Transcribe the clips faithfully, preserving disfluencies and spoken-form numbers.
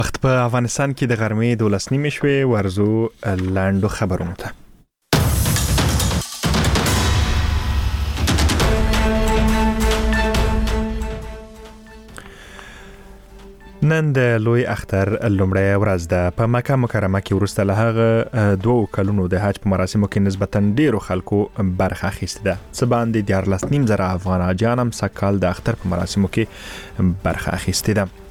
وخت په افغانستان کې د غرمې دولس نیمې شوې، ورزو لاندو خبرونو ته. نن د لوی اختر لومړی ورځ ده. په مکه مکرمه کې وروسته له هغه دوه کلونو د حج په مراسمو کې نسبتاً ډیرو خلکو برخه اخیستې ده. څه باندې دیارلس نیم زره افغان حاجیان هم سږکال د اختر په مراسمو کې برخه اخیستې ده.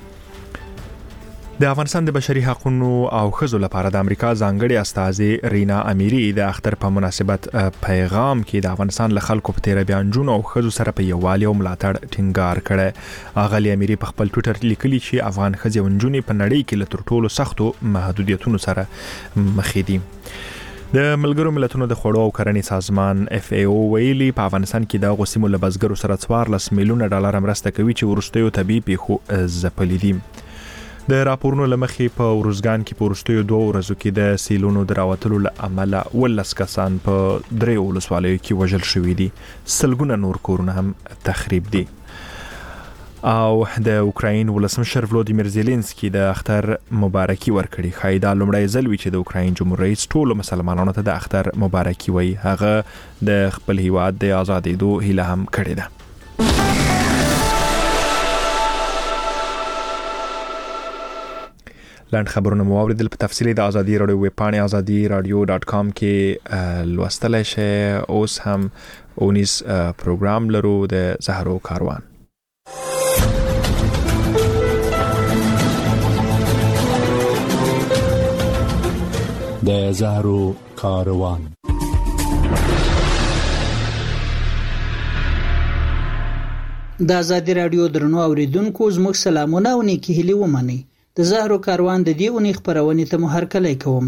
د افغانستان د بشري حقوقو او ښځو لپاره د امریکا ځانګړي استازي رینا امیری د اختر په مناسبت پیغام کې د افغانستان له خلکو په تیر بیانجونو او ښځو سره په یووالي او ملاتړ ټینګار کړی. اغلی امیری په خپل ټویټر لیکلي چې افغان ښځې او نجونې په نړۍ کې له تر ټولو سختو محدودیتونو سره مخ دي. د ملګرو ملتونو د خوړو او کرنې سازمان اف ای او ویلي په افغانستان کې د غوسیمو له بزګرو سره څوارلس میلیونه ډالر مرسته کوي چې وروستیو طبي پیښو ځپلي دي. د راپورونو لمخې په ورزګان کې په وروستیو دوه ورځو کې د سیلونو د راوتلو له امله ولس کسان په درې ولسوالیو کې وژل شوي دي. سلګونه نور کورونه هم تخریب دي. او د اوکراین ولسمشر ولودیمیر زيلنسکي د اختر مبارکي ورکړي. ښایي دا لومړی ځل وي چې د اوکراین جمهور رئیس ټولو مسلمانانو ته د اختر مبارکي وایي. هغه د خپل هیواد د آزادېدو هیله هم کړې ده. لاند خبرونه مو اوریدل. په تفصیلی د ازادي رادیو ویب پاڼې ازادي رادیو ډاټ کام کې لوستلای شئ. اوس هم اونیس پروګرام لرو د زهرو کاروان. د زهرو کاروان. د ازادي رادیو درنو اوریدونکو زموږ سلامونه او نیکی هیلې ومنئ. د زهرو کاروان د دې اونۍ خبرونې ته مو هرکلی کوم.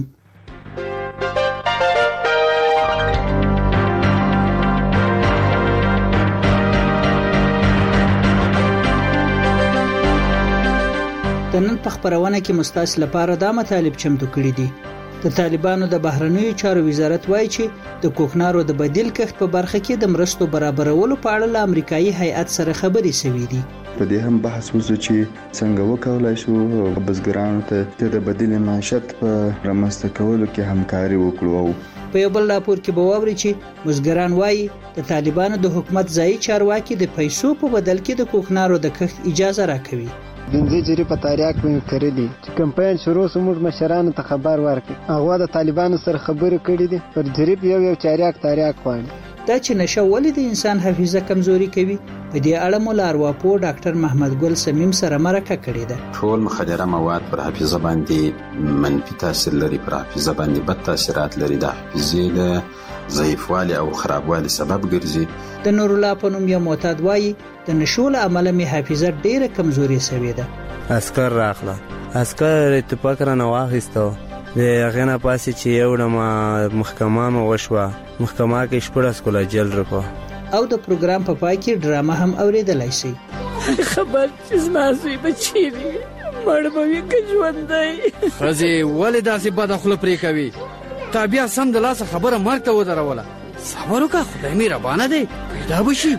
د نن په خبرونه کې مستاس لپاره دا مطالب چمتو کړي دي. د طالبانو د بهرنیو چارو وزارت وایي چې د کوکنارو د بدیل کښت په برخه کې د مرستو برابرولو په اړه له امریکایي هیئت سره خبرې شوې دي. په دې هم بحث وشو چې څنګه وکولای شو بزګرانو ته د بدیل معیشت په رامنځته کولو کې همکاري وکړو. په یو بل راپور کې به واوري چې بزګران وایي د طالبانو د حکومت ځایي چارواکي د پیسو په بدل کې د کوکنارو د کښت اجازه راکوي. بنځه جری په تاریخ کې کړی چې کمپاین شروع سمور مشرانو ته خبر ورکړي. هغه د طالبانو سره خبرې کړې دي پر جریب یو یو چاریاک تاریخ خواني. دا چې نشه ولې د انسان حافظه کمزوري کوي، په دې اړه مو لارواپو ډاکټر محمد ګل سمیم سره مرکه کړې ده. ټول مخدره مواد پر حافظه باندې منفي تاثیر لري، پر حافظه باندې بد تاثیرات لري. د حافظې د ضعیفوالي او خرابوالي سبب ګرځي. د نور الله په نوم یو معتاد وایي د نشو له امله می حافظه ډیره کمزوري شوې ده. اسکر راخله اسکر اتفاق را نه واخیستو د هغه نه پاسې چې یو د محکمه مو وشوه، محکمه کې شپږ سکولا جیل رکو. او د پروګرام په پای کې ډرامه هم اوریدلای شي. خبر چې زما زوی بچی دی مړ به وي که ژوندی. ښځې ولې داسې بده خوله پرې کوي؟ تا بیا سم د لاسه خبره مرګ ته ودروله. صبر وکړه، خدای مهربانه دی، پیدا به شي.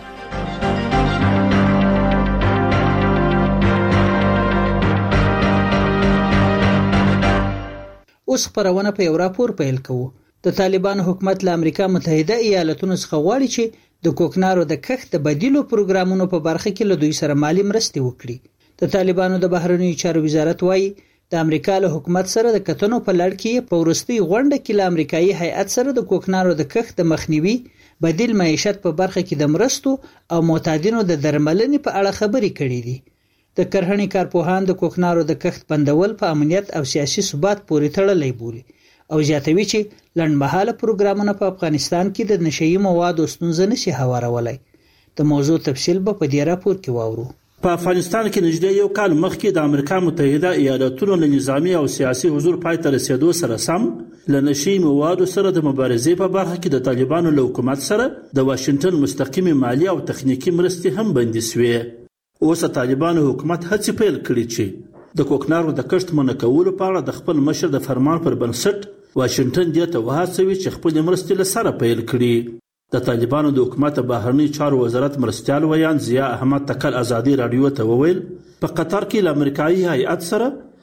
اوس خبرونه په یو راپور پیل کوو. د طالبانو حکومت له امریکا متحده ایالاتونو څخه غواړي چې د کوکنارو د کښت د بدیلو پروګرامونو په برخه کې له دوی سره مالی مرستې وکړي. د طالبانو د بهرنیو چارو وزارت وایي د امریکا له حکومت سره د کتنو په لړ کې په ورستي غونډه کې له امریکایي هیئت سره د کوکنارو د کښت د مخنیوي، بدیل معیشت په برخه کې د مرستو او معتادینو د درملنې په اړه خبرې کړې دي. د کرهڼې کارپوهان د کوکنارو د کښت بندول په امنیت او سیاسي ثبات پورې تړلی بولي او زیاتوي چې لنډمهاله پروګرامونه په افغانستان کې د نشهیي موادو ستونزه نشي هوارولای. د موضوع تفصیل به په دې راپور کې واورو. په افغانستان کې نږدې یو کال مخکې د امریکا متحده ایالاتونو له نظامی او سیاسي حضور پای ته رسیدو سره سم له نشهیي موادو سره د مبارزې په برخه کې د طالبانو له حکومت سره د واشنگټن مستقیمي مالی او تخنیکی مرستې هم بندي شوې. اوس طالبانو حکومت هڅې پیل کړې چې د کوکنارو د کښت منع کولو په اړه د خپل مشر د فرمان پر بنسټ واشنگټن دې ته وهڅوي چې خپل مرستې له سره پیل کړي. د طالبانو د حکومت بهرنی چارو وزارت مرستيال ویان ضیا احمد تکل ازادي رادیو ته وویل په قطر کې له امریکایي هیئت سره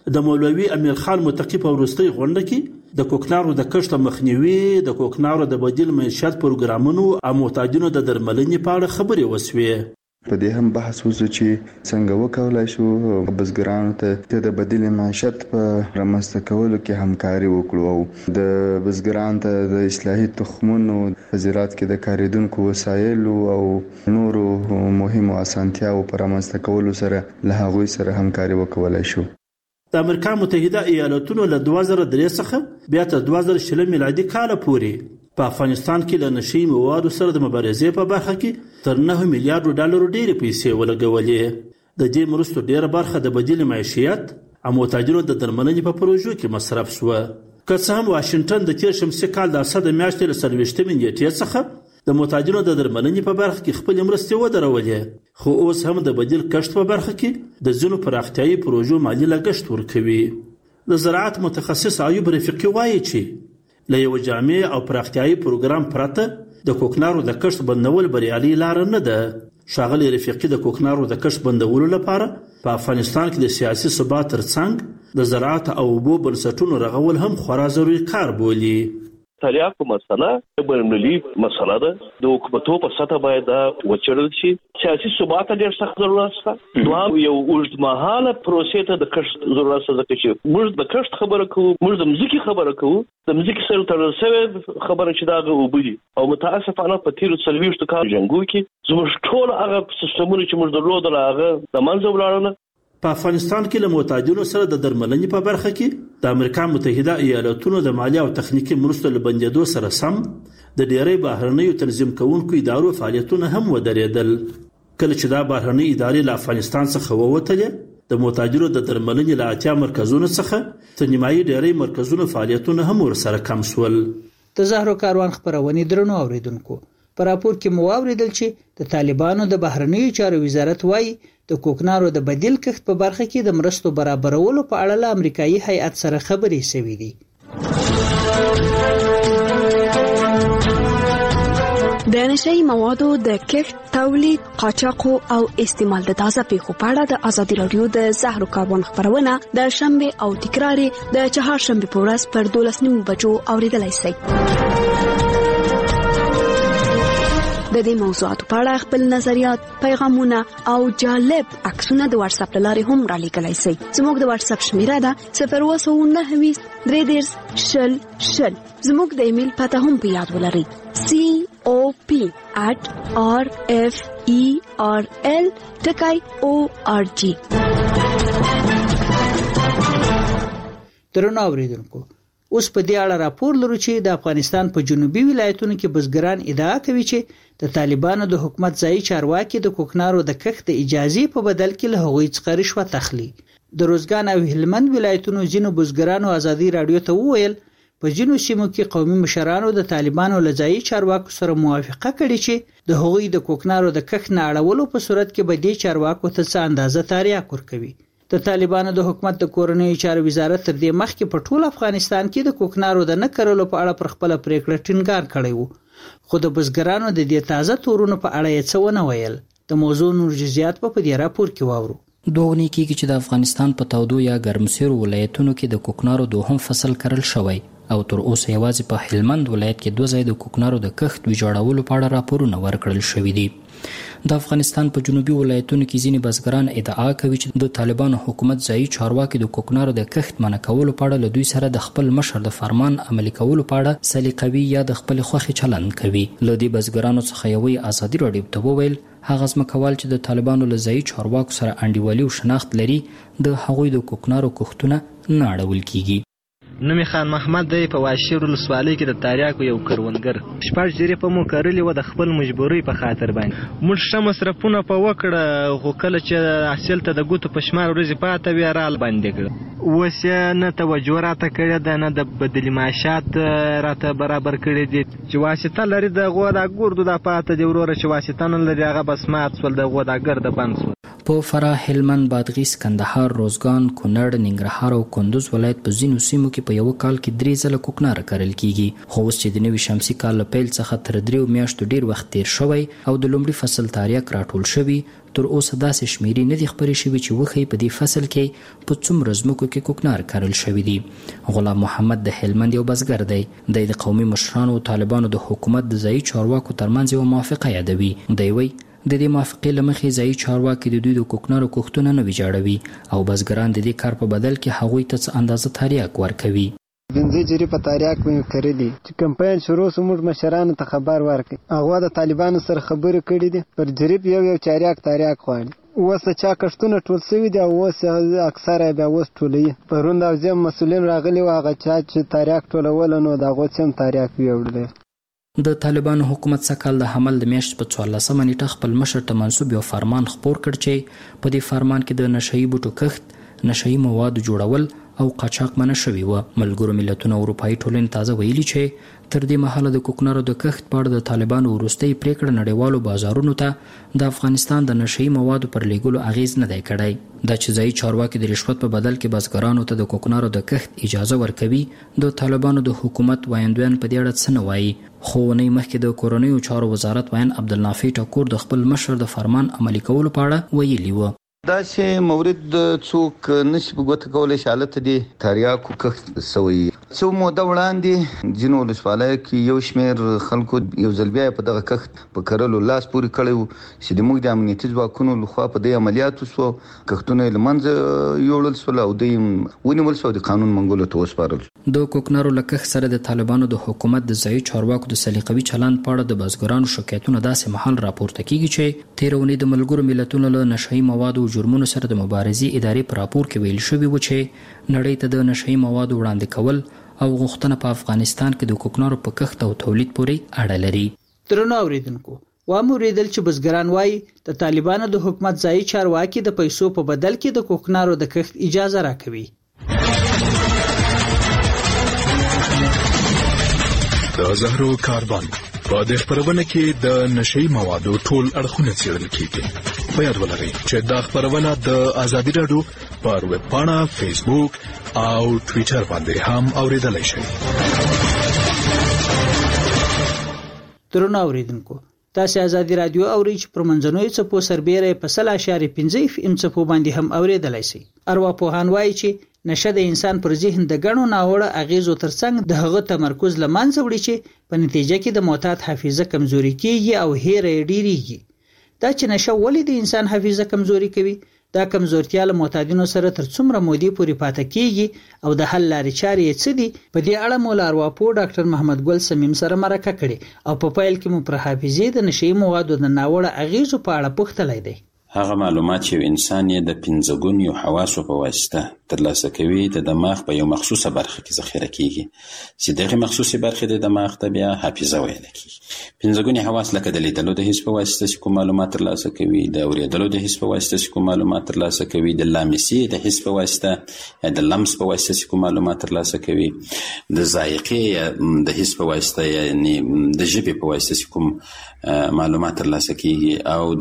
د مولوي امیر خان متقي په وروستۍ غونډه کې د کوکنارو د کښت مخنیوي، د کوکنارو د بدیل معیشت پروګرامونو او محتاجینو د درملنې په اړه خبرې وسوې. په دې هم بحث وشو چې څنګه وکولای شو بزګرانو ته د بدیل معیشت په رامنځته کولو کې همکاري وکړو او د بزګرانو ته د اصلاحي تخمونو په زراعت کې د کاریدونکو وسایلو او نورو مهمو اسانتیاو په رامنځته کولو سره له هغوی سره همکاري وکولای شو. د امریکا متحده ایالاتونو له دوه زره درې څخه بیا تر دوه زره شل میلادي کال پورې په افغانستان کې له نشي موادو سره د مبارزې په برخه کې تر نه میلیارډ ډالرو ډېرې پیسې ولګولې. د دې مرستو ډېره برخه د بدیل معیشت او محتاجینو د درملنې په پروژو کې مصرف شوه. که څه هم واشنګټن د تیر شمسي کال د اسد میاشتې له څلوېښتمې نیټې څخه د محتاجینو د درملنې په برخه کې خپلې مرستې ودرولې، خو اوس هم د بدیل کښت په برخه کې د ځینو پراختیایي پروژو مالي لګښت ورکوي. د زراعت متخصص ایوب رفیقي وایي چې له یو جامع او پراختیایي پروګرام پرته د کوکنارو د کښت بندول بریالي لار نه ده. ښاغلی رفیقي د کوکنارو د کښت بندولو لپاره په افغانستان کې د سیاسي ثبات ترڅنګ د زراعت او اوبو بنسټونو رغول هم خورا ضروري کار بولي. تریاکو مسله بینالمللي مسله ده، د حکومتو په سطح باید دا وڅېړل شي. سیاسي ثبات ته ډېر سخت ضرورت شته. دوهم یو اوږدمهاله پروسې ته د کښت ضرورت شته، ځکه چې موږ د کښت خبره کوو، موږ د مځکې خبره کوو، د مځکې سره تړل شوې خبره چې دا هغه اوبه دي او متاسفانه په تېرو څلوېښتو کالو جنګو کې زموږ ټول هغه سیستمونه چې موږ درلودل هغه د منځه ولاړل. په افغانستان کې له محتاجینو سره د درملنې په برخه کې د امریکا متحده ایالاتونو د مالي او تخنیکي مرستو له بندېدو سره سم د ډېری بهرنیو تنظیم کوونکو ادارو فعالیتونه هم ودرېدل. کله چې دا بهرنۍ ادارې له افغانستان څخه ووتلې، د محتاجینو د درملنې له اتیا مرکزونو څخه تر نیمایي ډېری مرکزونو فعالیتونه هم ورسره کم شول. د زهرو کاروان خپرونې درنو اوریدونکو، په راپور کې مو واوریدل چې د طالبانو د بهرنیو چارو وزارت وایي د کوکنارو د بدیل کښت په برخه کې د مرستو برابرولو په اړه له امریکایي هیئت سره خبرې شوې دي. د نشئی موادو د کښت، تولید، قاچاق او استعمال د تازه پیښو په اړه د ازادي رادیو د زهرو کاروان خپرونه د شنبه او تکرار د چهارشنبه په ورځ پر دولس نیمو بجو اوریدلای شئ. د دې موضوعاتو په اړه خپل نظریات، پیغامونه او جالب عکسونه د واتس اپ لارې هم را لیږلی شئ. زموږ د واتس اپ شمیره ده صفر اووه سوه نهه ویشت درې دېرش شل شل. زموږ د ایمیل پته هم په یاد ولرئ: سی او پی ات آر اف ای آر ال ټکی او آر جی. درنو اوریدونکو، اوس په دې اړه راپور لرو چې د افغانستان په جنوبي ولایتونو کې بزګران ادعا کوي چې د طالبانو د حکومت ځایي چارواکي د کوکنارو د کښت د اجازې په بدل کې له هغوی څخه رشوت اخلي. د روزګان او هلمند ولایتونو ځینو بزګرانو ازادي رادیو ته وویل په ځینو سیمو کې قومي مشرانو د طالبانو له ځایي چارواکو سره موافقه کړې چې د هغوی د کوکنارو د کښت نه اړولو په صورت کې به دې چارواکو ته څه اندازه تریاک ورکوي. د طالبانو د حکومت د کورنیو چارو وزارت تر دې مخکې په ټول افغانستان کې د کوکنارو د نه کرلو په اړه پر خپل پریکړه ټینګار کړی وو، خو د بزګرانو د دې تازه تورونو په اړه یې څه ونه ویل. د موضوع نور جزئیات په دې راپور کې واورو. دوه اونۍ کېږي چې د افغانستان په تودو یا ګرمسیرو ولایتونو کې د کوکنارو دوهم فصل کرل شوی او تر اوسه یوازې په هلمند ولایت کې دوه ځای د کوکنارو د کښت ویجاړولو په اړه راپورونه ورکړل شوي دي. د افغانستان په جنوبي ولایتونو کې ځینې بزګران ادعا کوي چې د طالبانو حکومت ځایي چارواکي د کوکنارو د کښت منع کولو په اړه له دوی سره د خپل مشر د فرمان عملي کولو په اړه سلیقوي یا د خپل خوښې چلند کوي. له دې بزګرانو څخه یوې ازادي رادیو ته وویل هغه ځمکوال چې د طالبانو له ځایي چارواکو سره انډیوالي او شناخت لري د هغوی د کوکنارو کښتونه نه اړول کیږي. نومي خان محمد دی په واشیر ولسوالۍ کې د تاریاکو یو کروندګر. شپږ جریبه مو کرلې وه د خپل مجبورۍ په خاطر باندې. موږ ښه مصرفونه په وکړه، خو کله چې حاصل ته د ګوتو په شمار ورځې پاته وې رال باندې کړه. اوس یې نه توجه راته کړې ده، نه د بدلي معاشات راته برابر کړي دي. چې واسطه لري د غوا دا ګردو دا پاته دی وروره، چې واسطه نه لري هغه بس مات شول، د غوا دا ګرده بند شول. په فراه، هلمند، بادغیس، کندهار، روزګان، کونړ، ننګرهار او کندوز ولایت په ځینو سیمو کې په یو کال کې درې ځله کوکنار کرل کیږي. خو اوس چې د نوي شمسي کال له پیل څخه تر دریو میاشتو ډیر وخت تیر شوی او د لومړي فصل تاریخ راټول شوی، تر اوسه داسې شمیرې نه دي خپرې شوي چې وښیي په دې فصل کې په څومره ځمکو کې کوکنار کرل شوي دي. غلام محمد د هلمند یو بزګر دی. دی د قومي مشرانو او طالبانو د حکومت د ځایي چارواکو ترمنځ یوه موافقه یادوي. دی وایي د دې موافقې له مخې ځایي چارواکي د دوی د کوکنارو کښتونه نه ویجاړوي او بزګران د دې کار په بدل کې هغوی ته څه اندازه تریاک ورکوي. پنځه جري په تاریاک مې کرلي چې کمپاین شروع سو، موږ مشرانو ته خبر ورکړي. هغه د طالبانو سره خبرې کړې دي، پر جریب یو یو چاریاک تاریاک غواړي. اوس چا کښتونه ټول سوي دي او اوس اکثره بیا اوس ټولوي. پرون د حوزې مسؤلین راغلي وو، هغه چا چې تاریاک ټولول نو د هغو چې هم تاریاک ویوړلی. د طالبانو حکومت سږکال د حمل د میاشتې په څوارلسمه نیټه خپل مشر ته منسوب یو فرمان خپور کړ چې په دې فرمان کې د نشهیي بوټو کښت، نشهیي موادو جوړول او قاچاق منع شوي وه. ملګرو ملتونو اروپایي ټولنې تازه ویلي چې تر دې مهاله د کوکنارو د کښت په اړه د طالبانو وروستۍ پریکړه نړیوالو بازارونو ته د افغانستان د نشهیي موادو پر لیږلو اغیز نه دی کړی. دا چې ځایي چارواکي د رشوت په بدل کې بزګرانو ته د کوکنارو د کښت اجازه ورکوي، د طالبانو د حکومت وایندویان په دې اړه څه نه وایي. خو اونۍ مخکې د کورنیو چارو وزارت وایند عبدالنافع ټکور د خپل مشر د فرمان عملي کولو په اړه ویلي و. دا چې مورد څوک نشي په ګوته کولی چې حالت دي تریاکو کښت سوی. څو موده وړاندې ځینو ولسوالیو کې یو شمېر خلکو یو ځل بیا په دغه کښت په کرلو لاس پورې کړی و چې د موږ د امنیتي ځواکونو لخوا په دې عملیاتو سو کښتونه یې له منځه یوړل سول او دوی ونیول سو، د قانون منګولو ته وسپارل. د کوکنارو له کښت سره د طالبانو د حکومت د ځایي چارواکو د سلیقوي چلند په اړه د بزګرانو شکایتونه داسې مهال راپورته کیږي چې تېره اونۍ د ملګرو ملتونو له نشهیي موادو جرمونو سره د مبارزې ادارې په راپور کې ویل شوي و چې نړۍ ته د نشهیي موادو وړاندې کول او غوښتنه په افغانستان کې د کوکنارو په کښت او تولید پورې اړه لري. درنو اوریدونکو، وامو ریدل چې بزګران وایي د طالبانو د حکومت ځایي چارواکي د پیسو په بدل کې د کوکنارو د کښت اجازه راکوي. د زهرو کاروان په دې خبرونه کې د نشهیي موادو ټول اړخونه څېړل کیږي. په یاد ولرئ چې دا خبرونه د ازادي راډیو پر ویب پاڼه، فیسبوک او ټویټر باندې هم اوریدلای شئ. درنو اوریدونکو، تاسو ازادي راډیو اورئ چې پر منځنوي څپو سربیره په سل اشاریه پنځه اف ام څپو باندې هم اوریدلای شئ. ارواپوهان وایي چې نشه د انسان پر ذهن د ګڼو ناوړه اغیزو ترڅنګ د هغه تمرکز له منځه وړي چې په نتیجه کې د معتاد حافظه کمزوري کیږي او هیره ډیریږي. دا چې نشه ولې د انسان حافظه کمزوري کوي، دا کمزورتیا له معتادینو سره تر څومره مودې پورې پاتې کیږي او د حل لارې چارې یې څه دي، په دې اړه مو له ارواپوه ډاکټر محمد ګل سمیم سره مرکه کړې او په پیل کې مو پر حافظې د نشهیي موادو د ناوړه اغیزو په اړه پوښتلی دی. هغه معلومات چې انسان یې د پنځه ګونیو حواسو په واسطه ترلاسه کوي د دماغ په یو مخصوصه برخه کې ذخیره کیږي چې دغه مخصوصه برخه د دماغ ته بیا حافظه ویل کیږي. پنځه ګونی حواس لکه د لیدلو د حس په واسطه چې کوم معلومات ترلاسه کوي، د اوریدلو د حس په واسطه چې کوم معلومات ترلاسه کوي، د لامسي د حس په واسطه یا د لمس په واسطه چې کوم معلومات ترلاسه کوي، د ذائقې د حس په واسطه یعنی د ژبې په واسطه چې کوم معلومات ترلاسه کیږي، او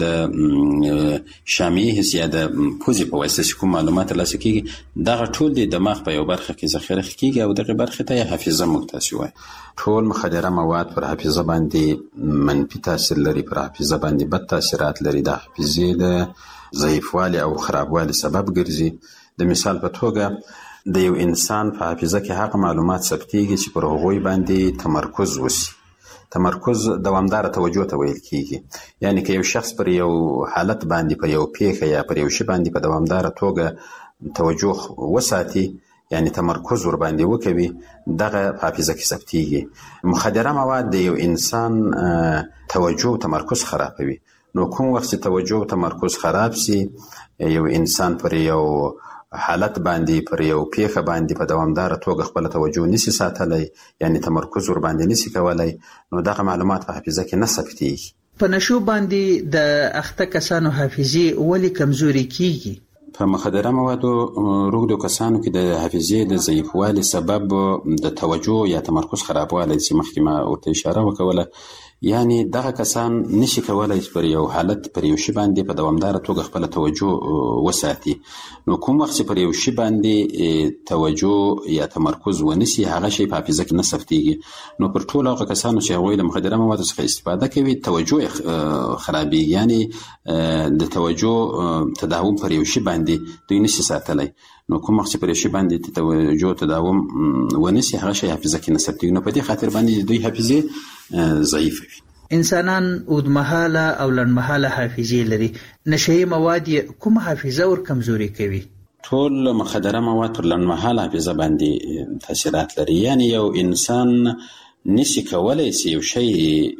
د شامعي حس یا د پوزې په واسطه چې کوم معلومات ترلاسه کیږي. دغه ټول د دماغ په یو برخه کې ذخیره کیږي او دغه برخه ته حافظه موږ تاسو وایي. ټول مخدره مواد پر حافظه باندې منفي تاثیر لري، پر حافظه باندې بد تاثیرات لري، د حافظې د ضعیفوالي او خرابوالي سبب ګرځي. د مثال په توګه د یو انسان په حافظه کې هغه معلومات ثبتېږي چې پر هغوی باندې تمرکز وشي. تمرکز دوامدار توجه ته ویل کیږي، یعنی که یو شخص پر یو حالت باندې په یو پیښه یا پر یو شی باندې په دوامدار توګه توجه وساتي، یعنی تمرکز ور باندې وکوي، دغه حافظه کې ثبتېږي. مخدره مواد د یو انسان توجه او تمرکز خرابوي. نو کوم وخت چې توجه او تمرکز خراب سي، یو انسان پر یو حالت باندې پر یو پیښه باندې په دوامدار توګه خپل توجه نشي ساتلی، یعنی تمرکز ور باندې نشي کولای، نو دغه معلومات په حافظه کې نه ثبتېږي. په نشو باندې د اخته کسانو حافظې ولې کمزوري کیږي؟ په مخدره موادو روږدو کسانو کې د حافظې د ضعیفوالي سبب د توجه یا تمرکز خرابوالی چې مخکې ما ورته اشاره وکوله، یعنی دغه کسان نشي کولای چې پر یو حالت پر یو شی باندې په دوامداره توګه خپل توجه وساتي. نو کوم وخت پر یو شی باندې توجه یا تمرکز ونسی هغه شی په حافظه کې نه ثبتېږي. نو پر ټول هغه کسانو چې هغوی له مخدره موادو څخه استفاده کوي توجه خرابېږي، یعنی د توجه تداوم پر یو شی باندې دوی نشي ساتلی. نو کوم وخت چې پر یو شی باندې توجه تداوم ونسی هغه شی حافظه کې نه ثبتېږي. نو په دې خاطر باندې دوی حافظه ضعیفه وي. انسانان اوږدمهاله او لنډمهاله حافظې لري. نشهیي مواد یې کومه حافظه ور کمزوري کوي؟ ټول مخدره مواد پر لنډمهاله حافظه باندې تاثیرات لري. یعنی یو انسان نشي کولای چې یو شی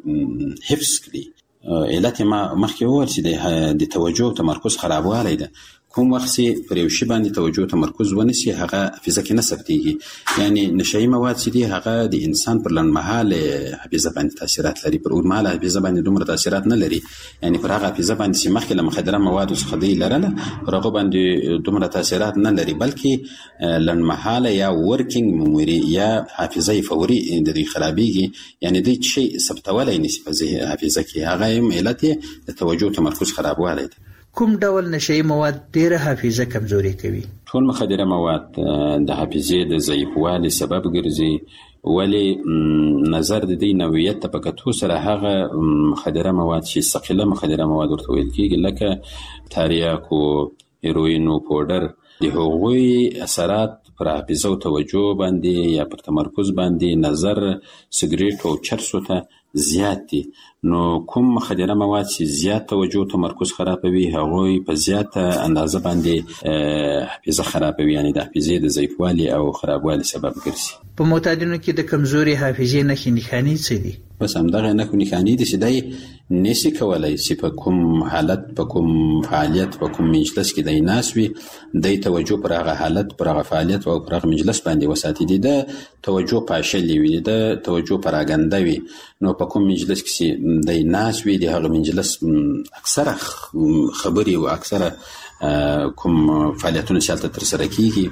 حفظ کړي. علت ما مخکې وویل چې د توجه او تمرکز خرابوالی ده. کوم وخت چې پر یو شی باندې توجه تمرکز ونسی هغه حافظه کې نه ثبتېږي. یعنی نشهیي مواد چې دي هغه د انسان پر لنډمهاله حافظه باندې تاثیرات لري، پر اوږدمهاله حافظه باندې دومره تاثیرات نه لري. یعنی پر هغه حافظه باندې چې مخکې له مخدره موادو څخه دوی لرله پر هغه باندې دومره تاثیرات نه لري، بلکې لنډمهاله یا ورکینګ میموري یا حافظه فوري د دوی خرابېږي. یعنی دوی شی ثبتولی نشي په حافظه کې. هغه هم علت یې د توجه تمرکز خرابوالی ده. کوم ډول نشهیي مواد ډیره حافظه کمزوري کوي؟ ټول مخدره مواد د حافظې د ضعیفوالي سبب ګرځي، ولی نظر د دې نوعیت ته په کتو سره هغه مخدره مواد چې ثقیله مخدره مواد ورته ویل کېږي لکه تریاک او هیروین او پوډر، د هغوی اثرات پر حافظه او توجه باندې یا پر تمرکز باندې نظر سګریټ او چرسو ته زیات دي. نو کوم مخدره مواد چې زیات توجه تمرکز خرابوي هغوی په زیاته اندازه باندې حافظه خرابوي، یعنی د حافظې د ضعیفوالي او خرابوالي سبب ګرځي. په معتادینو کې د کمزوري حافظې نښې نښانې څه دي؟ بس همدغه نښې نښانې دي چې دی نشي کولی چې په کوم حالت په کوم فعالیت په کوم مجلس کې دی ناست وي دی توجه پر هغه حالت پر هغه فعالیت او پر هغه مجلس باندې وساتي. دی د توجه پاشلې وي، د توجه پراګنده وي. نو په کوم مجلس کې دی ناست وي د هغه مجلس اکثره خبرې او اکثره کوم فعالیتونه چې هلته ترسره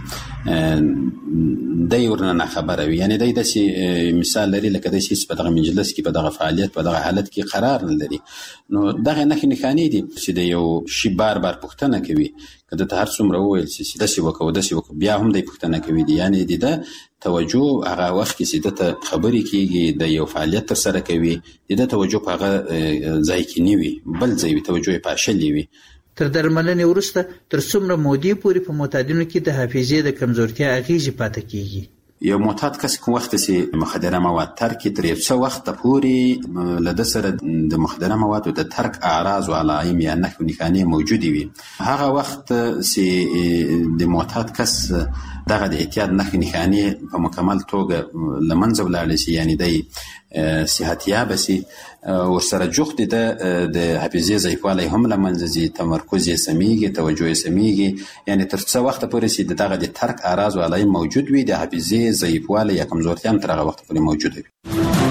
کېږي دی ورنه ناخبره وي. یعنی دی داسې مثال لري لکه داسې هېڅ په دغه مجلس کې په دغه فعالیت په دغه حالت کې قرار نه لري. نو دغه نښې نښانې دي چې د یو شي بار بار پوښتنه کوي. که دته هر څومره وویل چې داسې وکړه داسې وکړه بیا هم دی پوښتنه کوي. دي یعنې د ده توجه هغه وخت کې چې دته خبرې کېږي د یو فعالیت ترسره کوي د ده توجه په هغه ځای کې نه وي، بل ځای وي، توجه یې پاشلې وي. تر درملنې وروسته تر څومره مودې پورې په معتادینو کې د حافظې د کمزورتیا اغېزې پاتې کېږي؟ یو معتاد کس کوم وخت چې مخدره مواد ترک کړي تر یو څه وخته پورې له ده سره د مخدره موادو د ترک اعراض او علائم یا نښې نښانې موجودې وي. هغه وخت چې د معتاد کس دغه د اعتیاد نښې نښانې په مکمل توګه له منځه ولاړې شي، یعنی دی صحتیابه شي، ورسره جوخت د د حافظې ضعیفوالی هم له منځه ځي، تمرکز یې سمیږي، توجه یې سمیږي. یعنی تر څه وخته پورې چې د دغه د ترک اعراض او علائم موجود وي د حافظې ضعیفوالی یا کمزورتیا هم تر هغه وخته پورې موجوده وي.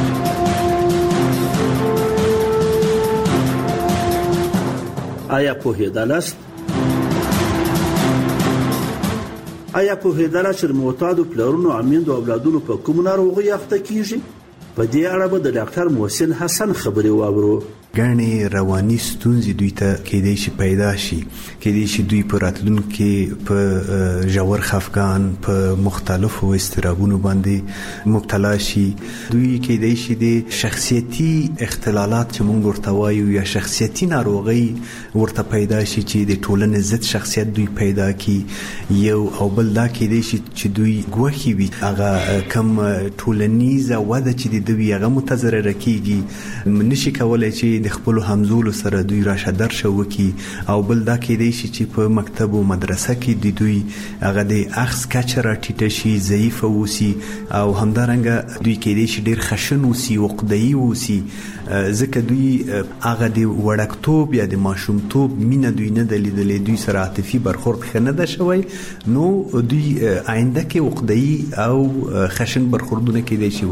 آیا پوهېدلاست آیا پوهېدلاست چې د معتادو پلرونو او میندو اولادونو په کومو ناروغیو اخته کیږي؟ په دې اړه به د ډاکټر محسن حسن خبرې واورو. ګڼې رواني ستونزې دوی ته کېدای شي پیدا شي، کېدای شي دوی په راتلونکي په ژور خفګان په مختلفو اضطرابونو باندې مبتلا شي. دوی کېدای شي د شخصیتي اختلالات چې موږ ورته وایو یا شخصیتي ناروغۍ ورته پیدا شي چې د ټولنې ضد شخصیت دوی پیدا کړي. یو او بل دا کېدای شي چې دوی ګوښې وي، هغه کم ټولنیزه وده چې د دوی هغه متضرره کېږي، نشي کولی چې د خپلو همزولو سره دوی راشه درشه وکړي. او بل دا کېدای شي چې په مکتب او مدرسه کې د دوی هغه د اخذ کچه راټیټه شي، ضعیفه اوسي، او همدارنګه دوی کېدای شي ډېر خشن اوسي، عقده‌ای اوسي، ځکه دوی هغه د وړکتوب یا د ماشومتوب مینه دوی نه ده لیدلې، دوی سره عاطفي برخورد ښه نه ده شوی. نو دوی آینده کې عقده‌ای او خشن برخوردونه کېدای شي وکړي.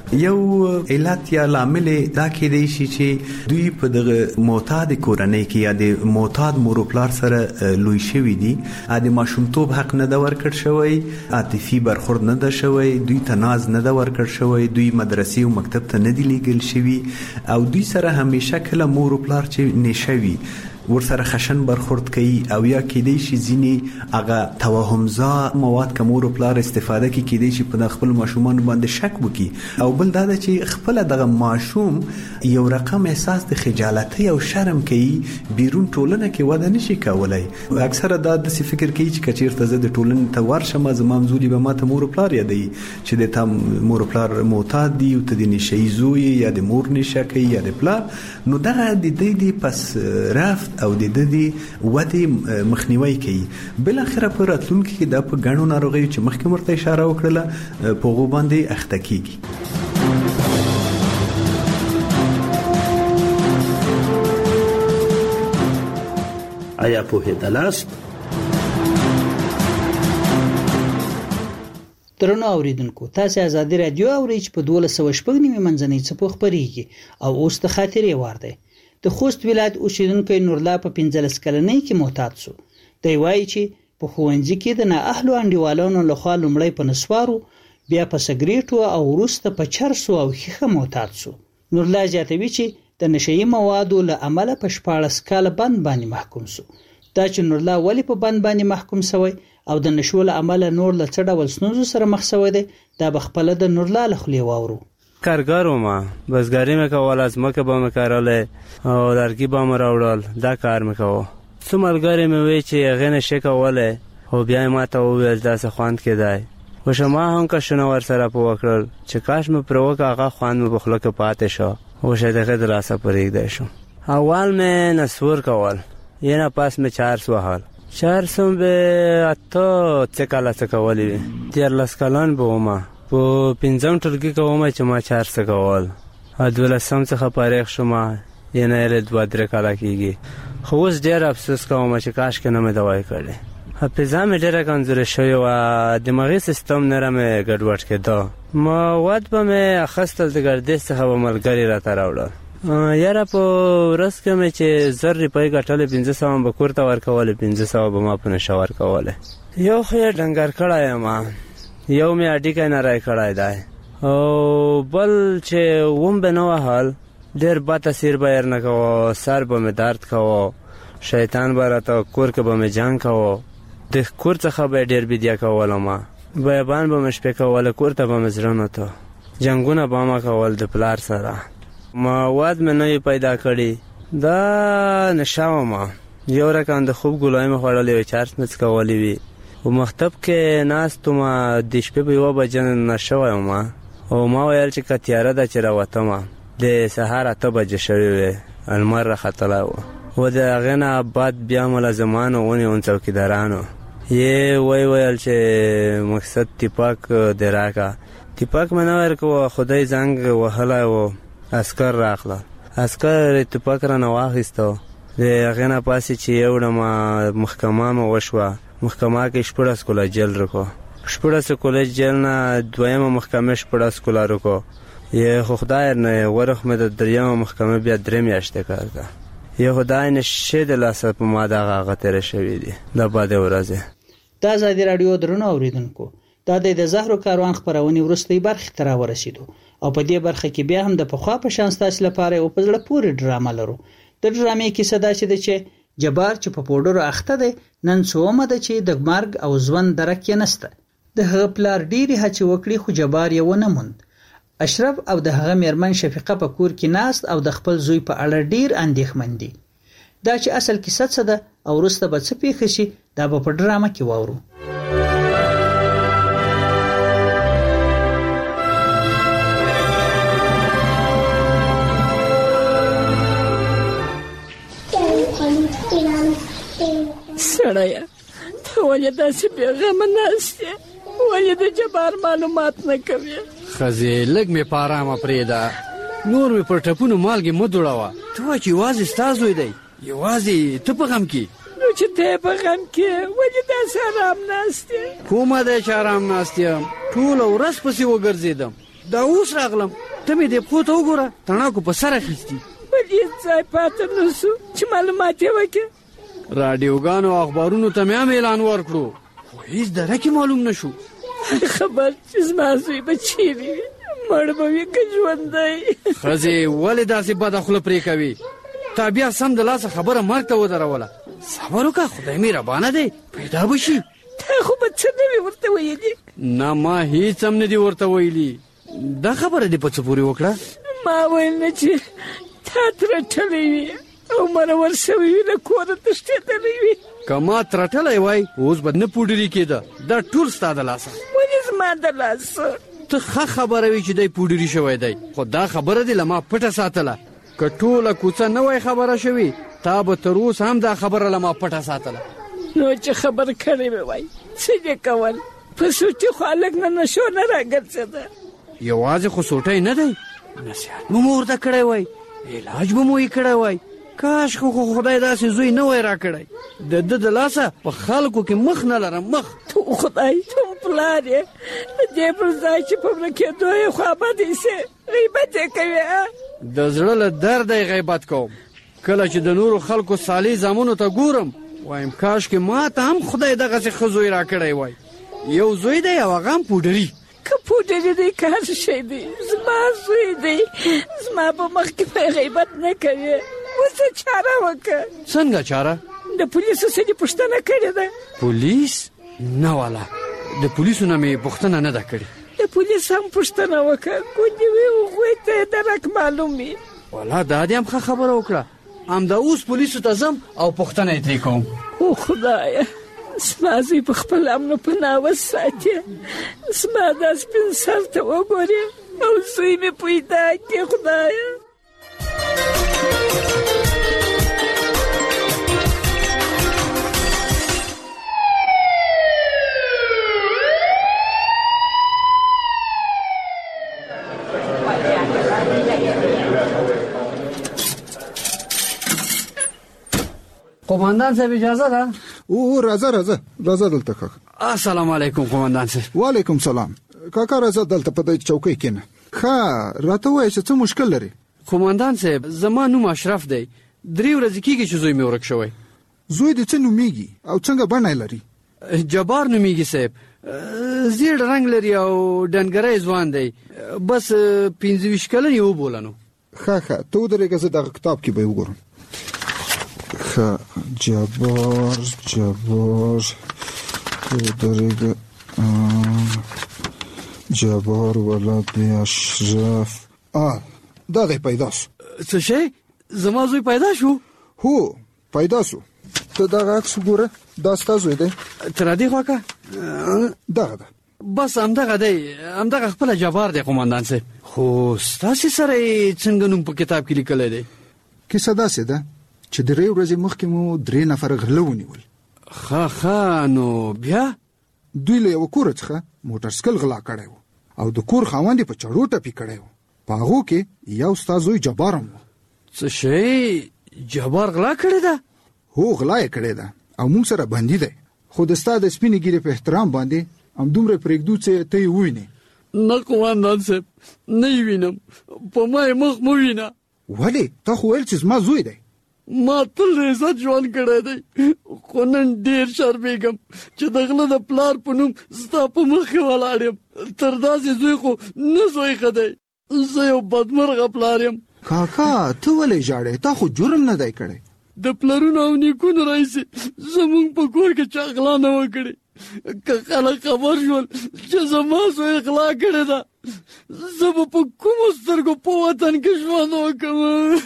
یو علت یا لامل دا کېدای شي چې دوی په دغه معتاد کورنۍ کې یا د معتاد مور او پلار سره لوی شوي دي، د ماشومتوب حق نه ده ورکړ شوی، عاطفي برخورد نه ده شوی، دوی ته ناز نه ده ورکړ شوی، دوی مدرسې او مکتب ته نه دي لیږل شوي او دوی سره همیشه کله مور او پلار چې نشه وي ورسره خشن برخورد کوي او یا کېدای شي ځینې هغه توهمزا مواد که مور او پلار استفاده کوي کېدای شي په خپل ماشومان باندې شک وکړي او بل دا ده چې خپل دغه ماشوم یو رقم احساس د خجالتۍ او شرم کوي بیرون ټولنه کې وده نشي کولای. اکثره دا داسې فکر کوي چې که چېرته زه د ټولنې ته ورشم زما همزولي به ماته مور او پلار یادوي چې د تا مور او پلار معتاد دي او ته د نشهیي زوی یا د مور نشه کوي یا د پلار، نو دغه د دوی د پس رفت او د دې ودې مخنیوي کوي. بل اخره په راتلونکي کې دا په ګڼو ناروغیو چې مخکې ورته اشاره وکړله په هغو باندې اخته کیږي. آیا پوهېدلاست؟ درنو اوریدونکو، تاسو ازادي رادیو اورئ چې په دولس سوه شپږ نیمې منځنۍ څپو خپرېږي او اوس د خاطرې وار دی. د خوست ولایت اوسیدونکی نورلا په پنځلس کلنۍ کې معتاد شو. دی وایي چې په ښوونځي کې د نااهلو انډیوالانو لخوا لومړی په نسوارو، بیا په سګریټو او وروسته په چرسو او ښیښه معتاد شو. نورلا زیاتوي چې د نشهیي موادو له امله په شپاړس کاله بند باندې محکوم شو. دا چې نورلا ولې په بند باندې محکوم شوی او د نشو له امله نور له څه ډول ستونزو سره مخ شوی دی، دا به خپله د نورلا له خولې واورو. کارګر وم، بزګري مې کوله، ځمکه به مې کرلې او لرګي به مې راوړل، دا کار مې کوه. څو ملګري مې وی چې هغې نشې کولی خو بیا یې ما ته وویل داسې خوند کېدی. خو ما هم کشونه ورسره په وکړل چې کاش مې پرې وکړه، هغه خوند مې په خوله کې پاتې شو او شاید هغې د لاسه پرېږدی شو. اول مې نسور کول، یې نه پس مې چارس وهل. چارس هم به اته څه کاله څه کولی وي، دیارلس کلن به ومه. په پنځم ټولګي کې ومه چې ما چارس کول، دولسم څخه فارغ شومه، یې نه یې دوه درې کاله کېږي. خو اوس ډېر افسوس کوم چې کاشکې نه مې دوا کړې. حافظه مې ډېره کمزورې شوې وه، دماغي سیستم نره مې ګډوډ کېده. مواد به مې اخیستل، د ګردش څخه به ملګري راته راوړل. یاره په ورځ کې مې چې زر روپۍ ګټلې، پنځه سوه به کور ته ورکولې، پنځه سوه به ما په نشه ورکولې. یو خو یې ډنګر کړی یم، یو مې هډوکی نری کړی دی او بل چې وم به نه وهل، ډېر بد تاثیر به یې نه کوه، سر به مې درد کوه، شیطان به راته کور کې به مې جنګ کوه، د کور څخه به یې ډېر بیدیا کولم، بیابان به مې شپې کوله، کور ته به مې زړه نه ته، جنګونه به مې کول د پلار سره. مواد مې نه پیدا کړي، دا نشه وم، یو رقم د خوب ګولۍ مې خوړلې وې، چارس مې څکولې وي. په مکتب کې ناست وم، د شپې په یوه بجه نشه وم او ما ویل چې که تیاره ده چې راوتم. د سهار اته بجې شوې وې، لمر راختلی و و د هغې نه بعد بیا ملازمانو ونیول څوکیدارانو، یې وی ویل چې مقصد ټیپاک دې راکړه. ټیپاک مې نه ورکوه، خدای زنګ وهلی و، عسکر راغله، عسکر ټیپاک رانه واخیسته. د هغې نه پاسې چې یو ډمه محکمه مې وشوه، محکمه کې شپاړس کاله جیل رکو، شپاړس کاله جیل نه دویمه محکمې شپاړس کاله رکو. یه خو خدای نه ورخ مې د دریمه محکمه بیا درې میاشتې کار ده. یه خدای نشي د لاسه په ما دغه هغه تېره شوي دي د بدې ورځې. دا ازادي راډیو درنو اوریدونکو، دا د زهرو کاروان خپرونې وروستۍ برخې ته راورسېدو او په دې برخه کې بیا هم د پخوا په شان ستاسو لپاره یو په زړه پورې ډرامه لرو. د ډرامې کیسه داسې ده چې جبار چې په پوډرو اخته دی، نن څومه ده چې د مرګ او ژوند درک یې نسته. د هغه پلار ډېرې هڅې وکړې خو جبار یې ونه موند. اشرف او د هغه میرمن شفیقه په کور کې ناست او د خپل زوی په اړه ډیر اندېښمن دي. دا چې اصل کیسه څه ده او وروسته به څه پیښ شي، دا به په ډرامه کې واورو. سړیه، ته ولې داسې بېغمه ناست یې؟ ولې د جبار معلومات نه کوې؟ ښځې لږ مې په ارامه پرېږده، نور مې پر ټپونو مالګې مه دوړوه. ته وایه چې یوازې ستا زوی دی، یوازې ته په غم کې. نو چې ته یې په غم کې ولې داسې ارام ناست یې؟ کومه دی چې ارام ناست یم؟ ټوله ورځ پسې وګرځېدم، دا اوس راغلم ته مې دې پښو ته وګوره تڼاکو په سر اخیستي بلې ځای پاته نه شو چې معلومات یې وکړې راډیوګانو او اخبارونو ته مې هم اعلان ورکړو خو هېڅ درکې معلوم نه شو خبر چې زما زوی به چیرې وي مړ به وي که ژوندی ښځې ولې داسې بده خوله پرې کوي تا بیا سم د لاسه خبره مرګ ته ودروله صبر وکړه خدای مهربانه دی پیدا به شي تا خو به څه نه وي ورته ویلي نه ما هېڅ هم نه دي ورته ویلي دا خبره دې په څه پورې وکړه ما ویل نه چې تا ترټلی وي او مرور شوی وي له کوره تښتېدلی وي که ما ترټلی وای اوس به نه پوډري کېده دا ټول ستا د لاسه ولې زما د لاسه ته ښه خبره وي چې دی پوډري شوی دی خو دا خبره دې له ما پټه ساتله که ټوله کوڅه نه وای خبره شوې تا به تر اوس هم دا خبره له ما پټه ساتله نو چې خبر کړی مې وای څه دې کول په سوچي خو هلک نه نشو نه راګرځېده یوازې خو سوټی نه دی نصیحت به مو ورته کړی وای علاج به مو یې کړی وای کاش خو خدای داسې زوی نه وای راکړی د ده د لاسه په خلکو کې مخ نه لرم مخ تو خدای ته پلار یې د دې پر ځای چې په مړه کېدو یې خوابدی سې غیبت یې کوې د زړه له درده یې غیبت کوم کله چې د نورو خلکو صالح زامنو ته ګورم وایم کاش کې ما ته هم خدای دغسې ښه زوی راکړی وای یو زوی دی او هغه هم پوډري که پوډري دی که هر شی دی زما زوی دی زما په مخ کې به غیبت نه کوي اوس چاره وکړه څنګه چاره د پولیسو څه دې پوښتنه کړې ده پولیس نه والا د پولیسو نه مې پوښتنه نه ده کړې د پولیس هم پوښتنه وکړه ګوندې وي هغوی ته یې درک معلوم وي والا دا دې هم ښه خبره وکړه همدا اوس پولیسو ته ځم او پوښتنه یې ترې کوم او خدایه زما زوی په خپل امن په ناوس ساتي زما دا سپین سر ته وګورې او زوی مې پیدا کړې خدایه قومندان صاحب اجازه ده او راځه راځه راځه دلته کاکا السلام علیکم قومندان صاحب وعلیکم سلام کاکا راځه دلته په دې چوکۍ کېنه ښه راته وایه چې څه مشکل لري قومندان صاحب زما نوم اشرف دی درې ورځې کېږي چې زوی مې ورک شوی زوی دې څه نومیږي او څنګه بڼه لري جبار نومیږي صاحب زیړ رنګ لري او ډنګری ځوان دی بس پنځه ویشت کلن یې وبولنو ښه ښه ته ودرېږه زه دغه کتاب کې به یې وګورم ښه جبار جبار ودرېږه جبار ولد اشرف آه دا دی پیدا سو څه شی زما زوی پیدا شو هو پیدا سو ته دغه عکس وګوره دا ستا زوی دی تر دې خواکه دغه ده بس همدغه دی همدغه خپله جبار دی قومندان صاحب خو ستاسې سره یې څنګه نوم په کتاب کې لیکلی دی کیسه داسې ده چې درې ورځې مخکې مو درې نفره غله ونیول ښه ښه نو بیا دوی له یوه کوره څخه موټر سکل غلا کړی و او د کور خاوند یې په چړو ټپي کړی و په هغو کې یو ستا زوی جبار هم و څه شی جبار غلا کړې ده هو غلا یې کړې ده او موږ سره بندي دی خو د ستا د سپینې ګیرې په احترام باندې همدومره پرېږدو چې ته یې ووینې نه قومندان صاحب نه یې وینم په ما یې مخ مه وینه ولې تا خو ویل چې زما زوی دی ما تل عزت ژوند کړی دی خو نن ډېر شرمېږم چې د غله د پلار په نوم ستا په مخ کې ولاړ یم تر داسې زوی خو نه زوی ښه دی زه یو بدمرغه پلار یم کاکا ته ولې ژاړې تا خو جرم نه دی کړی د پلرونو او نیکونو راهیسې زموږ په کور کې چا غلا نه وکړې که خلک خبر شول چې زما زوی غلا کړې ده زه به په کومو سترګو په وطن کې ژوند وکړم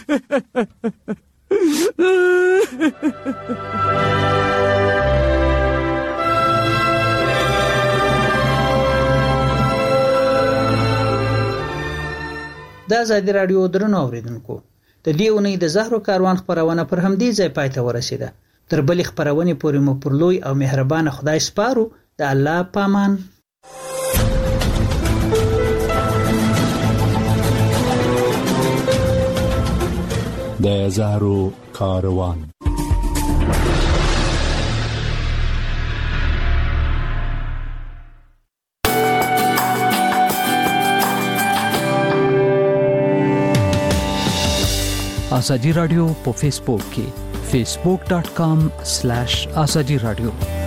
د ازادي راډیو درنو اوریدونکو د دې اونۍ د زهرو کاروان خپرونه پر همدې ځای پای ته ورسیده تر بلې خپرونې پورې مو پر لوی او مهربان خدای سپارو د الله پامان د زهرو کاروان ازادي رادیو په فیسبوک کې facebook.com/azadi radio